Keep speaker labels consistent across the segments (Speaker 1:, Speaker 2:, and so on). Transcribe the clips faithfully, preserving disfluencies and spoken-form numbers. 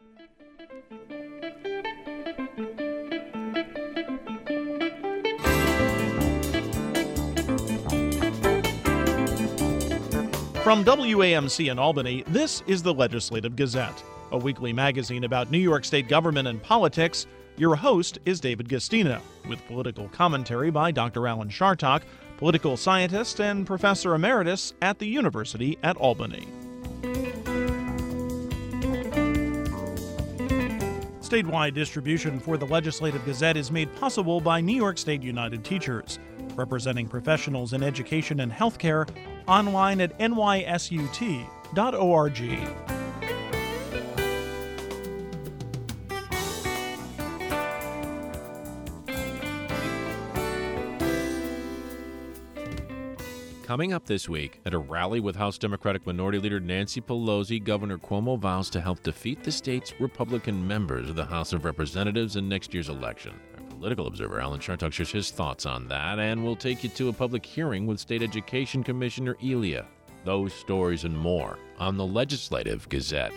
Speaker 1: From W A M C in Albany, this is the Legislative Gazette, a weekly magazine about New York State government and politics. Your host is David Gastino, with political commentary by Doctor Alan Chartock, political scientist and professor emeritus at the University at Albany. Statewide distribution for the Legislative Gazette is made possible by New York State United Teachers, representing professionals in education and healthcare, online at N Y S U T dot org.
Speaker 2: Coming up this week, at a rally with House Democratic Minority Leader Nancy Pelosi, Governor Cuomo vows to help defeat the state's Republican members of the House of Representatives in next year's election. Our political observer Alan Chartock shares his thoughts on that, and we'll take you to a public hearing with State Education Commissioner Elia. Those stories and more on the Legislative Gazette.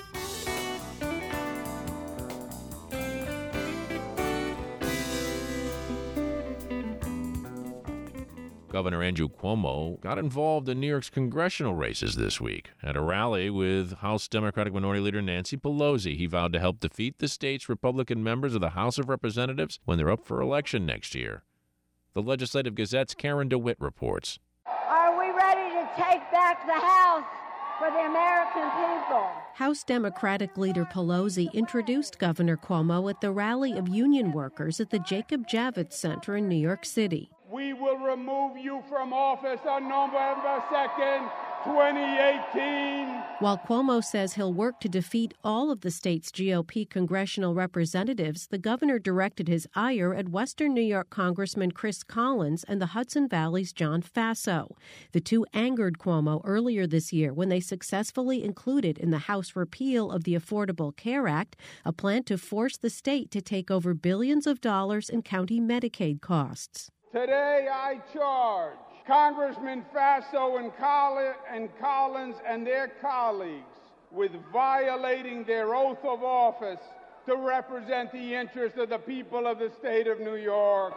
Speaker 2: Governor Andrew Cuomo got involved in New York's congressional races this week. At a rally with House Democratic Minority Leader Nancy Pelosi, he vowed to help defeat the state's Republican members of the House of Representatives when they're up for election next year. The Legislative Gazette's Karen DeWitt reports.
Speaker 3: Are we ready to take back the House for the American people?
Speaker 4: House Democratic Leader Pelosi introduced Governor Cuomo at the rally of union workers at the Jacob Javits Center in New York City.
Speaker 5: We will remove you from office on November second, twenty eighteen.
Speaker 4: While Cuomo says he'll work to defeat all of the state's G O P congressional representatives, the governor directed his ire at Western New York Congressman Chris Collins and the Hudson Valley's John Faso. The two angered Cuomo earlier this year when they successfully included in the House repeal of the Affordable Care Act a plan to force the state to take over billions of dollars in county Medicaid costs.
Speaker 5: Today I charge Congressman Faso and Collins and their colleagues with violating their oath of office to represent the interests of the people of the state of New York.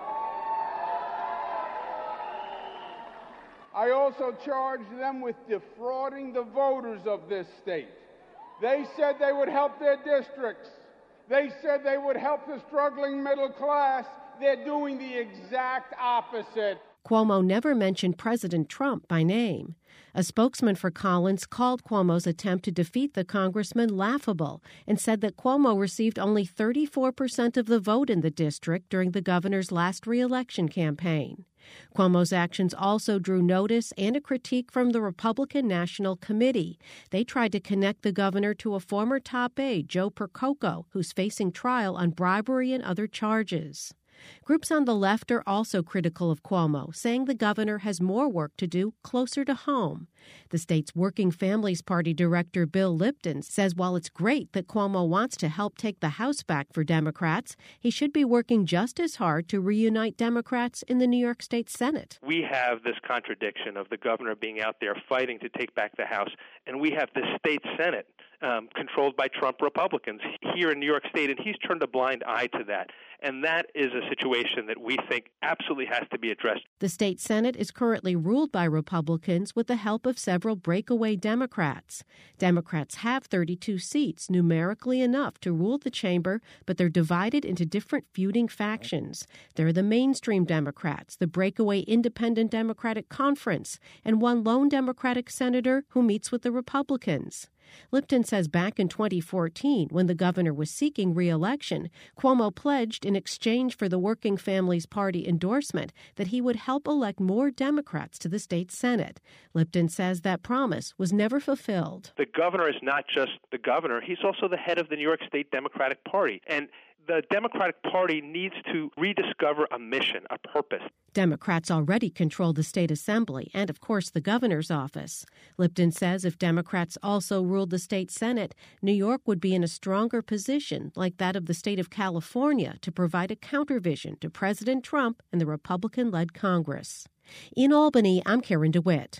Speaker 5: I also charge them with defrauding the voters of this state. They said they would help their districts. They said they would help the struggling middle class. They're doing the exact opposite.
Speaker 4: Cuomo never mentioned President Trump by name. A spokesman for Collins called Cuomo's attempt to defeat the congressman laughable and said that Cuomo received only thirty-four percent of the vote in the district during the governor's last re-election campaign. Cuomo's actions also drew notice and a critique from the Republican National Committee. They tried to connect the governor to a former top aide, Joe Percoco, who's facing trial on bribery and other charges. Groups on the left are also critical of Cuomo, saying the governor has more work to do closer to home. The state's Working Families Party director, Bill Lipton, says while it's great that Cuomo wants to help take the House back for Democrats, he should be working just as hard to reunite Democrats in the New York State Senate.
Speaker 6: We have this contradiction of the governor being out there fighting to take back the House, and we have the state Senate um, controlled by Trump Republicans here in New York State, and he's turned a blind eye to that. And that is a situation that we think absolutely has to be addressed.
Speaker 4: The state Senate is currently ruled by Republicans with the help of several breakaway Democrats. Democrats have thirty-two seats, numerically enough to rule the chamber, but they're divided into different feuding factions. There are the mainstream Democrats, the breakaway Independent Democratic Conference, and one lone Democratic senator who meets with the Republicans. Lipton says back in twenty fourteen, when the governor was seeking re-election, Cuomo pledged in exchange for the Working Families Party endorsement that he would help elect more Democrats to the state Senate. Lipton says that promise was never fulfilled.
Speaker 6: The governor is not just the governor, he's also the head of the New York State Democratic Party. And the Democratic Party needs to rediscover a mission, a purpose.
Speaker 4: Democrats already control the state assembly and, of course, the governor's office. Lipton says if Democrats also ruled the state Senate, New York would be in a stronger position, like that of the state of California, to provide a countervision to President Trump and the Republican-led Congress. In Albany, I'm Karen DeWitt.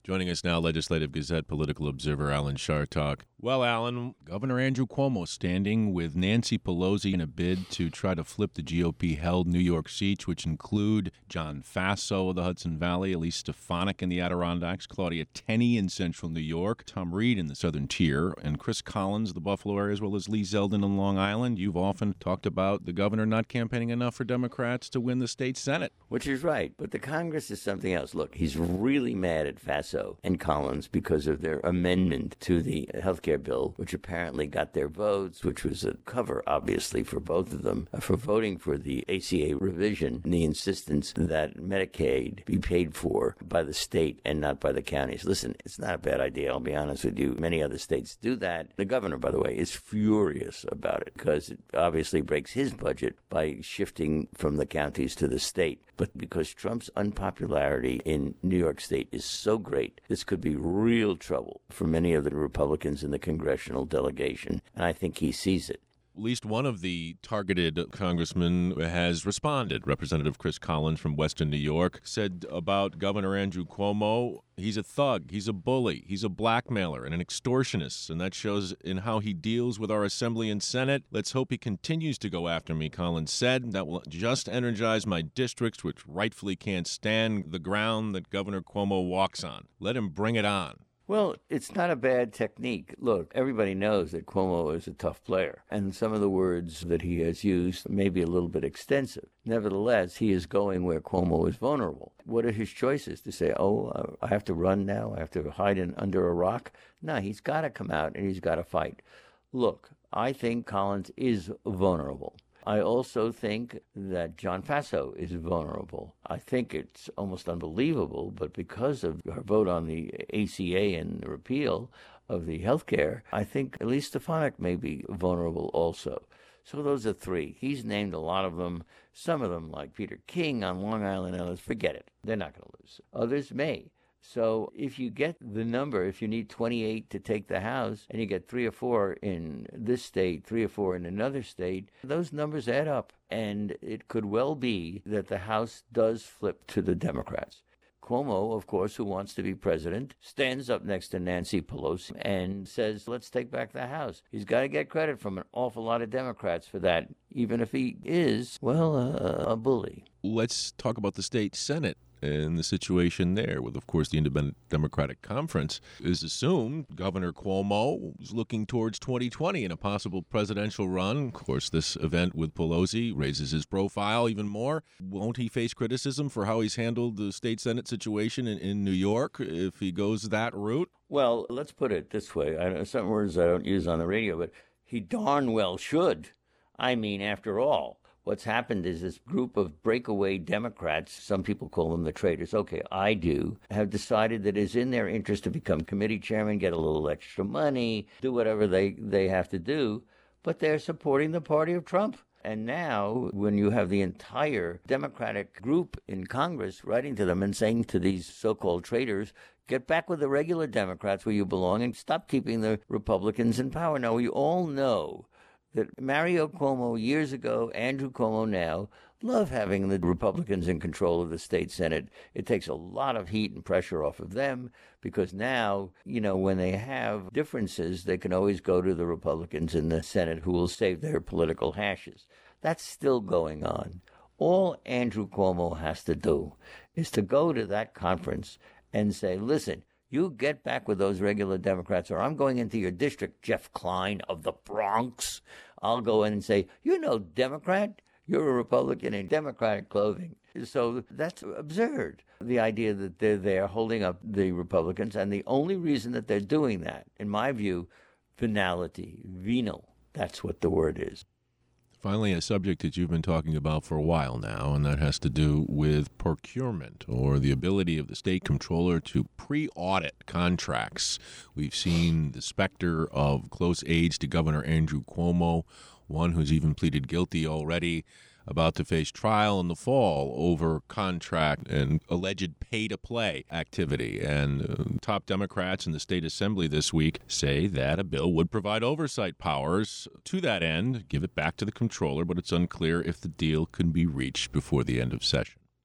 Speaker 2: Joining us now, Legislative Gazette political observer Alan Chartock. Well, Alan, Governor Andrew Cuomo standing with Nancy Pelosi in a bid to try to flip the G O P-held New York seats, which include John Faso of the Hudson Valley, Elise Stefanik in the Adirondacks, Claudia Tenney in central New York, Tom Reed in the southern tier, and Chris Collins, the Buffalo area, as well as Lee Zeldin in Long Island. You've often talked about the governor not campaigning enough for Democrats to win the state Senate.
Speaker 7: Which is right, but the Congress is something else. Look, he's really mad at Faso and Collins because of their amendment to the health care bill, which apparently got their votes, which was a cover, obviously, for both of them, uh, for voting for the A C A revision and the insistence that Medicaid be paid for by the state and not by the counties. Listen, it's not a bad idea, I'll be honest with you. Many other states do that. The governor, by the way, is furious about it because it obviously breaks his budget by shifting from the counties to the state. But because Trump's unpopularity in New York State is so great, this could be real trouble for many of the Republicans in the congressional delegation, and I think he sees it.
Speaker 2: At least one of the targeted congressmen has responded. Representative Chris Collins from Western New York said about Governor Andrew Cuomo, he's a thug, he's a bully, he's a blackmailer and an extortionist, and that shows in how he deals with our Assembly and Senate. Let's hope he continues to go after me, Collins said. That will just energize my districts, which rightfully can't stand the ground that Governor Cuomo walks on. Let him bring it on.
Speaker 7: Well, it's not a bad technique. Look, everybody knows that Cuomo is a tough player, and some of the words that he has used may be a little bit extensive. Nevertheless, he is going where Cuomo is vulnerable. What are his choices? To say, oh, I have to run now, I have to hide in, under a rock? No, he's got to come out and he's got to fight. Look, I think Collins is vulnerable. I also think that John Faso is vulnerable. I think it's almost unbelievable, but because of our vote on the A C A and the repeal of the health care, I think Elise Stefanik may be vulnerable also. So those are three. He's named a lot of them. Some of them, like Peter King on Long Island, others, forget it. They're not going to lose. Others may. So if you get the number, if you need twenty-eight to take the House, and you get three or four in this state, three or four in another state, those numbers add up. And it could well be that the House does flip to the Democrats. Cuomo, of course, who wants to be president, stands up next to Nancy Pelosi and says, let's take back the House. He's got to get credit from an awful lot of Democrats for that, even if he is, well, uh, a bully.
Speaker 2: Let's talk about the state Senate. And the situation there with, of course, the Independent Democratic Conference is assumed Governor Cuomo is looking towards twenty twenty in a possible presidential run. Of course, this event with Pelosi raises his profile even more. Won't he face criticism for how he's handled the state Senate situation in, in New York if he goes that route?
Speaker 7: Well, let's put it this way. I know some words I don't use on the radio, but he darn well should. I mean, after all, what's happened is this group of breakaway Democrats, some people call them the traitors, okay, I do, have decided that it's in their interest to become committee chairman, get a little extra money, do whatever they, they have to do, but they're supporting the party of Trump. And now, when you have the entire Democratic group in Congress writing to them and saying to these so-called traitors, get back with the regular Democrats where you belong and stop keeping the Republicans in power. Now, we all know that Mario Cuomo years ago, Andrew Cuomo now, love having the Republicans in control of the state Senate. It takes a lot of heat and pressure off of them because now, you know, when they have differences, they can always go to the Republicans in the Senate who will save their political hashes. That's still going on. All Andrew Cuomo has to do is to go to that conference and say, listen, you get back with those regular Democrats, or I'm going into your district, Jeff Klein of the Bronx. I'll go in and say, you know, Democrat, you're a Republican in Democratic clothing. So that's absurd, the idea that they're there holding up the Republicans. And the only reason that they're doing that, in my view, venality, venal, that's what the word is.
Speaker 2: Finally, a subject that you've been talking about for a while now, and that has to do with procurement, or the ability of the state comptroller to pre-audit contracts. We've seen the specter of close aides to Governor Andrew Cuomo, one who's even pleaded guilty already, about to face trial in the fall over contract and alleged pay-to-play activity. And uh, top Democrats in the state assembly this week say that a bill would provide oversight powers to that end, give it back to the comptroller, but it's unclear if the deal can be reached before the end of session.
Speaker 7: Well,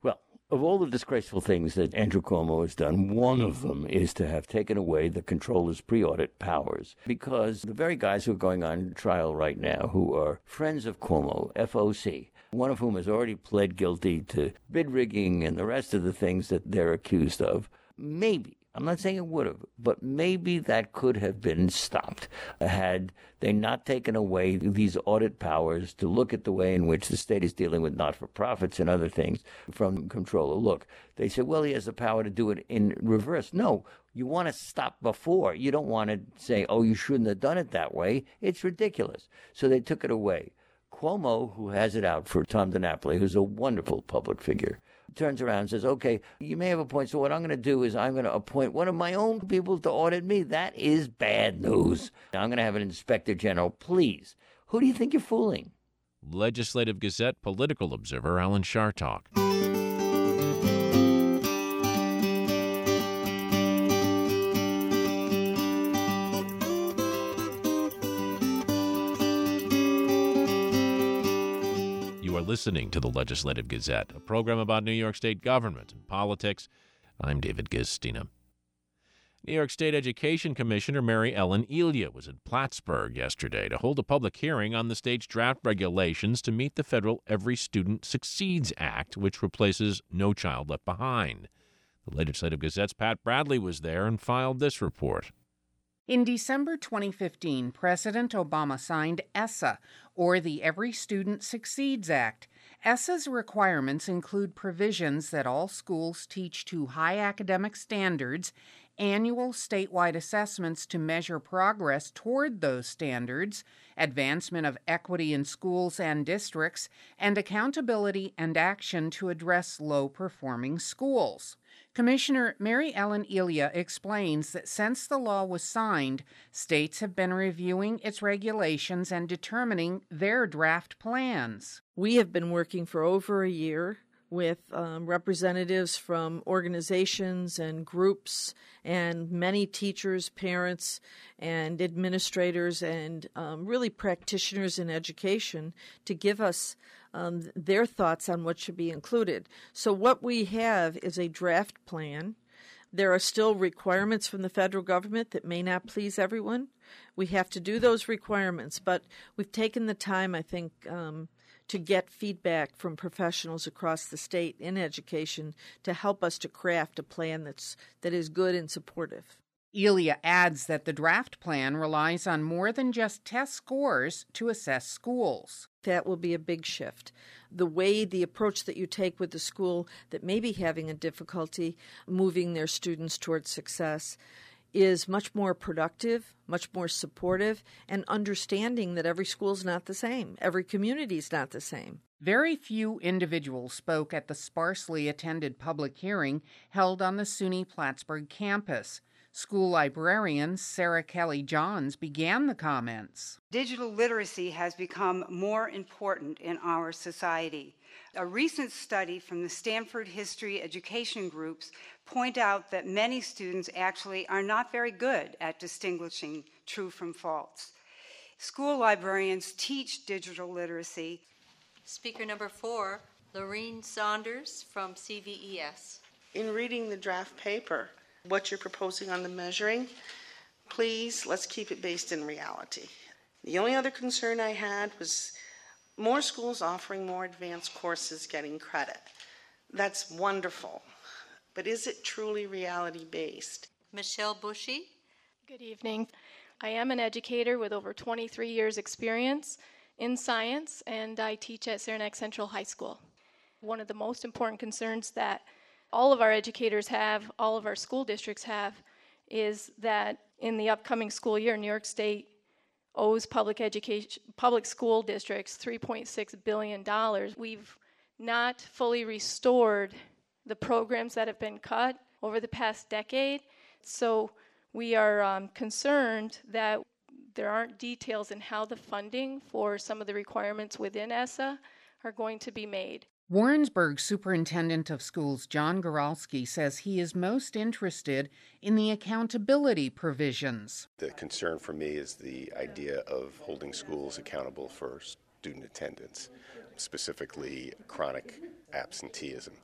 Speaker 7: Of all the disgraceful things that Andrew Cuomo has done, one of them is to have taken away the comptroller's pre-audit powers, because the very guys who are going on trial right now, who are friends of Cuomo, F O C, one of whom has already pled guilty to bid rigging and the rest of the things that they're accused of, maybe, I'm not saying it would have, but maybe that could have been stopped had they not taken away these audit powers to look at the way in which the state is dealing with not-for-profits and other things from the comptroller. Look, they said, well, he has the power to do it in reverse. No, you want to stop before. You don't want to say, oh, you shouldn't have done it that way. It's ridiculous. So they took it away. Cuomo, who has it out for Tom DiNapoli, who's a wonderful public figure, turns around and says, okay, you may have a point, so what I'm going to do is I'm going to appoint one of my own people to audit me. That is bad news. I'm going to have an inspector general. Please, who do you think you're fooling?
Speaker 2: Legislative Gazette political observer Alan Chartock. Listening to the Legislative Gazette, a program about New York State government and politics. I'm David Gistina. New York State Education Commissioner Mary Ellen Elia was in Plattsburgh yesterday to hold a public hearing on the state's draft regulations to meet the federal Every Student Succeeds Act, which replaces No Child Left Behind. The Legislative Gazette's Pat Bradley was there and filed this report.
Speaker 8: In December twenty fifteen, President Obama signed ESSA, or the Every Student Succeeds Act. ESSA's requirements include provisions that all schools teach to high academic standards, annual statewide assessments to measure progress toward those standards, advancement of equity in schools and districts, and accountability and action to address low-performing schools. Commissioner Mary Ellen Elia explains that since the law was signed, states have been reviewing its regulations and determining their draft plans.
Speaker 9: We have been working for over a year with um, representatives from organizations and groups and many teachers, parents, and administrators and um, really practitioners in education to give us um, their thoughts on what should be included. So what we have is a draft plan. There are still requirements from the federal government that may not please everyone. We have to do those requirements, but we've taken the time, I think, um, to get feedback from professionals across the state in education to help us to craft a plan that's that is good and supportive.
Speaker 8: Elia adds that the draft plan relies on more than just test scores to assess schools.
Speaker 9: That will be a big shift. The way, the approach that you take with the school that may be having a difficulty moving their students towards success is much more productive, much more supportive, and understanding that every school's not the same. Every community's not the same.
Speaker 8: Very few individuals spoke at the sparsely attended public hearing held on the SUNY Plattsburgh campus. School librarian Sarah Kelly Johns began the comments.
Speaker 10: Digital literacy has become more important in our society. A recent study from the Stanford History Education Groups point out that many students actually are not very good at distinguishing true from false. School librarians teach digital literacy.
Speaker 11: Speaker number four, Lorene Saunders from C V E S.
Speaker 12: In reading the draft paper, what you're proposing on the measuring, please, let's keep it based in reality. The only other concern I had was more schools offering more advanced courses getting credit. That's wonderful, but is it truly reality-based?
Speaker 11: Michelle Bushy.
Speaker 13: Good evening. I am an educator with over twenty-three years experience in science, and I teach at Saranac Central High School. One of the most important concerns that all of our educators have, all of our school districts have, is that in the upcoming school year, New York State owes public education, public school districts three point six billion dollars. We've not fully restored the programs that have been cut over the past decade. So we are um, concerned that there aren't details in how the funding for some of the requirements within ESSA are going to be made.
Speaker 8: Warrensburg Superintendent of Schools John Goralski says he is most interested in the accountability provisions.
Speaker 14: The concern for me is the idea of holding schools accountable for student attendance, specifically chronic absenteeism.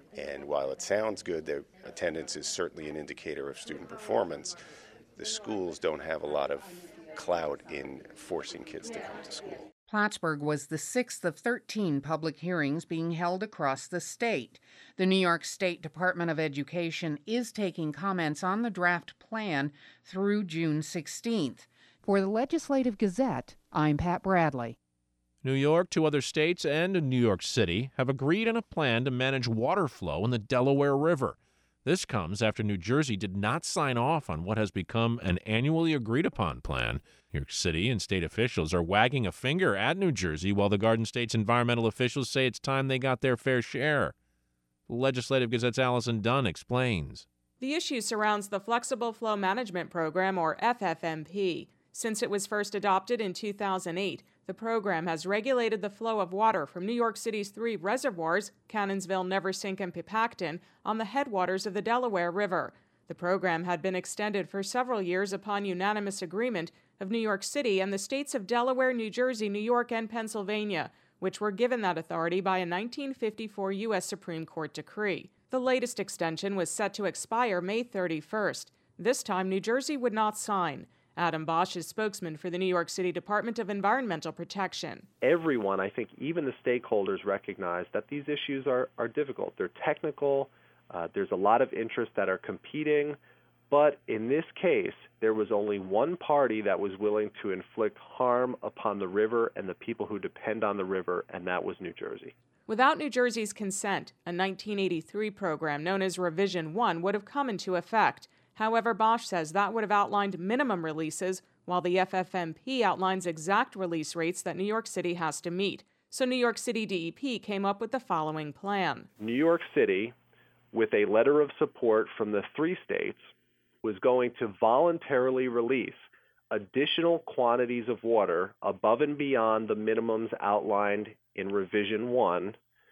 Speaker 14: And while it sounds good that attendance is certainly an indicator of student performance, the schools don't have a lot of clout in forcing kids to come to school.
Speaker 8: Plattsburgh was the sixth of thirteen public hearings being held across the state. The New York State Department of Education is taking comments on the draft plan through June sixteenth. For the Legislative Gazette, I'm Pat Bradley.
Speaker 2: New York, two other states, and New York City have agreed on a plan to manage water flow in the Delaware River. This comes after New Jersey did not sign off on what has become an annually agreed-upon plan. New York City and state officials are wagging a finger at New Jersey, while the Garden State's environmental officials say it's time they got their fair share. The Legislative Gazette's Allison Dunn explains.
Speaker 15: The issue surrounds the Flexible Flow Management Program, or F F M P. Since it was first adopted in two thousand eight, the program has regulated the flow of water from New York City's three reservoirs, Cannonsville, Neversink, and Pipacton, on the headwaters of the Delaware River. The program had been extended for several years upon unanimous agreement of New York City and the states of Delaware, New Jersey, New York, and Pennsylvania, which were given that authority by a nineteen fifty-four U S Supreme Court decree. The latest extension was set to expire May thirty-first. This time, New Jersey would not sign. Adam Bosch is spokesman for the New York City Department of Environmental Protection.
Speaker 16: Everyone, I think even the stakeholders, recognize that these issues are, are difficult. They're technical. Uh, there's a lot of interests that are competing. But in this case, there was only one party that was willing to inflict harm upon the river and the people who depend on the river, and that was New Jersey.
Speaker 15: Without New Jersey's consent, a nineteen eighty-three program known as Revision one would have come into effect. However, Bosch says that would have outlined minimum releases, while the F F M P outlines exact release rates that New York City has to meet. So New York City D E P came up with the following plan.
Speaker 16: New York City, with a letter of support from the three states, was going to voluntarily release additional quantities of water above and beyond the minimums outlined in Revision one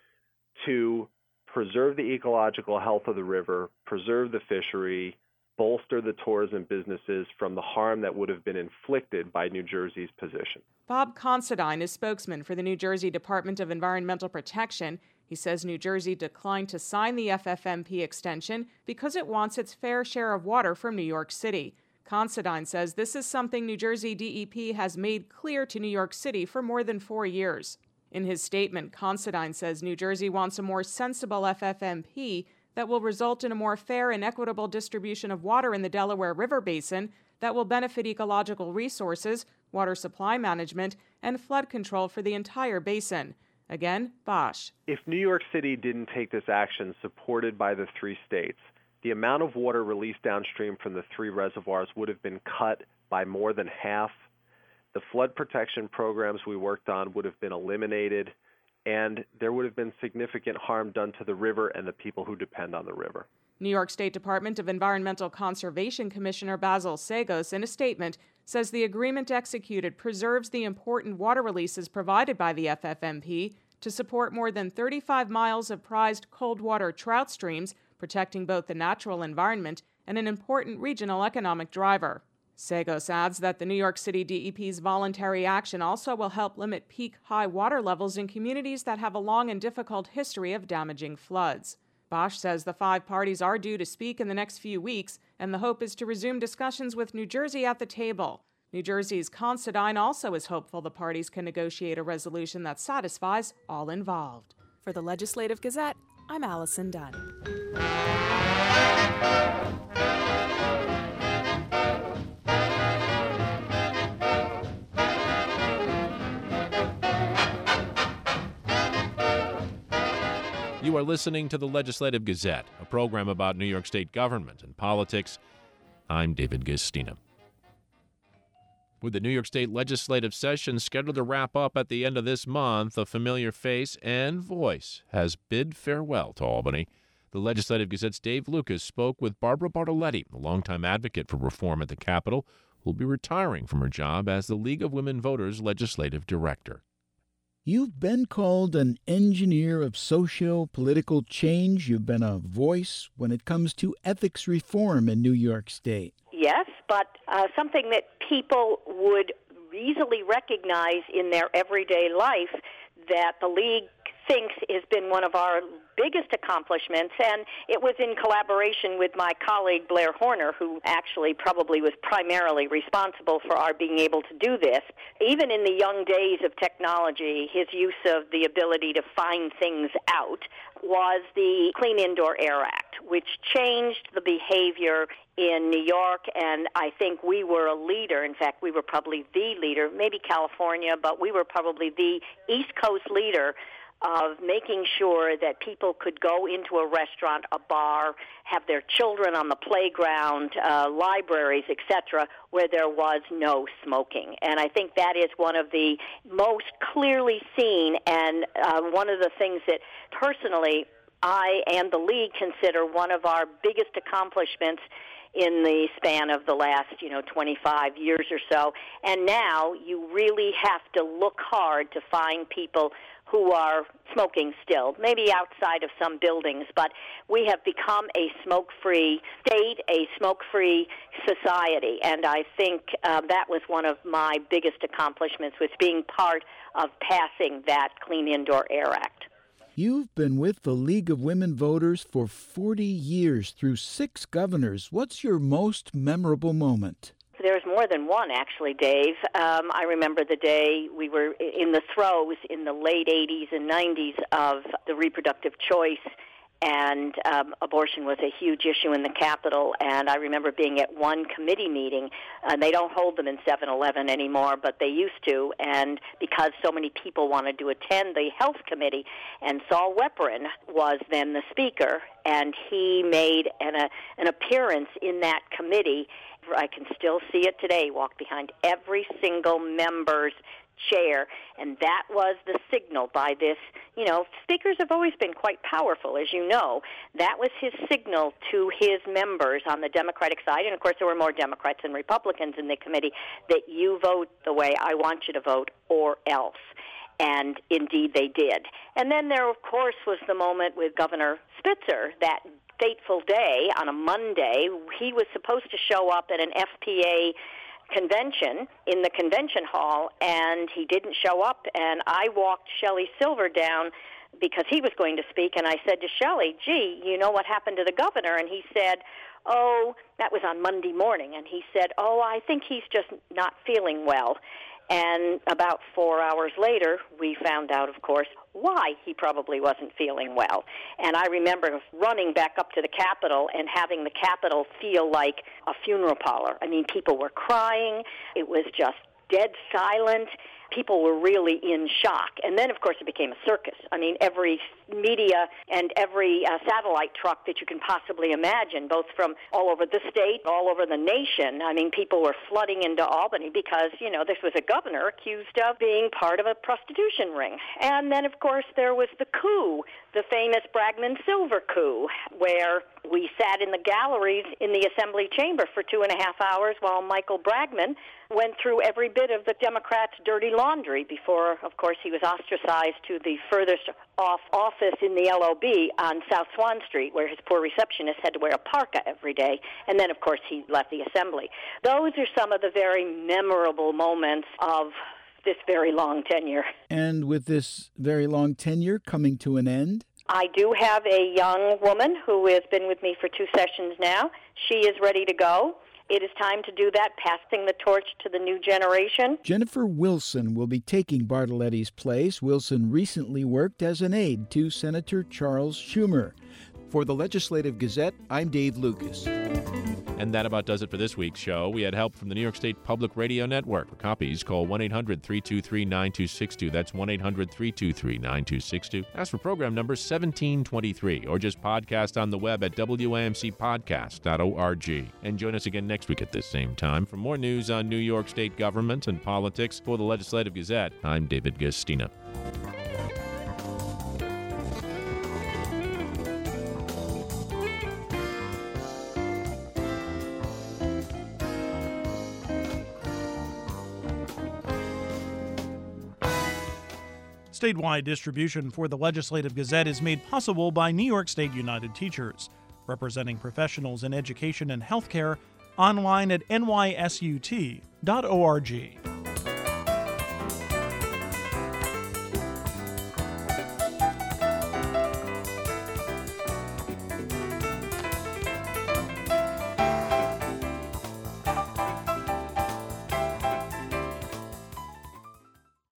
Speaker 16: to preserve the ecological health of the river, preserve the fishery, bolster the tourism businesses from the harm that would have been inflicted by New Jersey's position.
Speaker 15: Bob Considine is spokesman for the New Jersey Department of Environmental Protection. He says New Jersey declined to sign the F F M P extension because it wants its fair share of water from New York City. Considine says this is something New Jersey D E P has made clear to New York City for more than four years. In his statement, Considine says New Jersey wants a more sensible F F M P that will result in a more fair and equitable distribution of water in the Delaware River Basin that will benefit ecological resources, water supply management, and flood control for the entire basin. Again, Bosch.
Speaker 16: If New York City didn't take this action supported by the three states, the amount of water released downstream from the three reservoirs would have been cut by more than half. The flood protection programs we worked on would have been eliminated, and there would have been significant harm done to the river and the people who depend on the river.
Speaker 15: New York State Department of Environmental Conservation Commissioner Basil Sagos, in a statement, says the agreement executed preserves the important water releases provided by the F F M P to support more than thirty-five miles of prized cold water trout streams, protecting both the natural environment and an important regional economic driver. Sagos adds that the New York City D E P's voluntary action also will help limit peak high water levels in communities that have a long and difficult history of damaging floods. Bosch says the five parties are due to speak in the next few weeks, and the hope is to resume discussions with New Jersey at the table. New Jersey's Considine also is hopeful the parties can negotiate a resolution that satisfies all involved.
Speaker 17: For the Legislative Gazette, I'm Allison Dunn.
Speaker 2: You are listening to the Legislative Gazette, a program about New York State government and politics. I'm David Gastina. With the New York State legislative session scheduled to wrap up at the end of this month, a familiar face and voice has bid farewell to Albany. The Legislative Gazette's Dave Lucas spoke with Barbara Bartoletti, a longtime advocate for reform at the Capitol, who will be retiring from her job as the League of Women Voters legislative director.
Speaker 18: You've been called an engineer of socio-political change. You've been a voice when it comes to ethics reform in New York State.
Speaker 19: Yes, but uh, something that people would easily recognize in their everyday life that the League thinks has been one of our biggest accomplishments, and it was in collaboration with my colleague Blair Horner, who actually probably was primarily responsible for our being able to do this. Even in the young days of technology, his use of the ability to find things out was the Clean Indoor Air Act, which changed the behavior in New York, and I think we were a leader. In fact, we were probably the leader, maybe California, but we were probably the East Coast leader of making sure that people could go into a restaurant, a bar, have their children on the playground, uh, libraries, et cetera, where there was no smoking. And I think that is one of the most clearly seen and uh, one of the things that personally I and the League consider one of our biggest accomplishments in the span of the last, you know, twenty-five years or so. And now you really have to look hard to find people who are smoking still, maybe outside of some buildings, but we have become a smoke-free state, a smoke-free society, and I think uh, that was one of my biggest accomplishments, was being part of passing that Clean Indoor Air Act.
Speaker 18: You've been with the League of Women Voters for forty years through six governors. What's your most memorable moment?
Speaker 19: There's more than one, actually, Dave. Um, I remember the day we were in the throes in the late eighties and nineties of the reproductive choice, and um, abortion was a huge issue in the Capitol. And I remember being at one committee meeting, and they don't hold them in seven eleven anymore, but they used to, and because so many people wanted to attend the Health Committee, and Saul Weprin was then the speaker, and he made an, a, an appearance in that committee. I can still see it today, walk behind every single member's chair, and that was the signal by this, you know, speakers have always been quite powerful, as you know. That was his signal to his members on the Democratic side, and of course there were more Democrats than Republicans in the committee, that you vote the way I want you to vote or else. And indeed they did. And then there, of course, was the moment with Governor Spitzer, that fateful day on a Monday. He was supposed to show up at an F P A convention in the convention hall, and he didn't show up, and I walked Shelley Silver down because he was going to speak, and I said to Shelley, gee, you know what happened to the governor? And he said, oh, that was on Monday morning, and he said, oh, I think he's just not feeling well. And about four hours later, we found out, of course, why he probably wasn't feeling well. And I remember running back up to the Capitol and having the Capitol feel like a funeral parlor. I mean, people were crying. It was just dead silent. People were really in shock. And then, of course, it became a circus. I mean, every media and every uh, satellite truck that you can possibly imagine, both from all over the state, all over the nation. I mean, people were flooding into Albany because, you know, this was a governor accused of being part of a prostitution ring. And then, of course, there was the coup, the famous Bragman-Silver coup, where we sat in the galleries in the Assembly chamber for two and a half hours while Michael Bragman went through every bit of the Democrats' dirty laundry before, of course, he was ostracized to the furthest off office in the L O B on South Swan Street, where his poor receptionist had to wear a parka every day. And then, of course, he left the Assembly. Those are some of the very memorable moments of this very long tenure.
Speaker 18: And with this very long tenure coming to an end?
Speaker 19: I do have a young woman who has been with me for two sessions now. She is ready to go. It is time to do that, passing the torch to the new generation.
Speaker 18: Jennifer Wilson will be taking Bartoletti's place. Wilson recently worked as an aide to Senator Charles Schumer. For the Legislative Gazette, I'm Dave Lucas.
Speaker 2: And that about does it for this week's show. We had help from the New York State Public Radio Network. For copies, call one eight hundred three two three nine two six two. That's one eight hundred three two three nine two six two. Ask for program number seventeen twenty-three, or just podcast on the web at W A M C podcast dot org. And join us again next week at this same time for more news on New York State government and politics. For the Legislative Gazette, I'm David Gastina.
Speaker 1: Statewide distribution for the Legislative Gazette is made possible by New York State United Teachers, representing professionals in education and healthcare, online at N Y S U T dot org.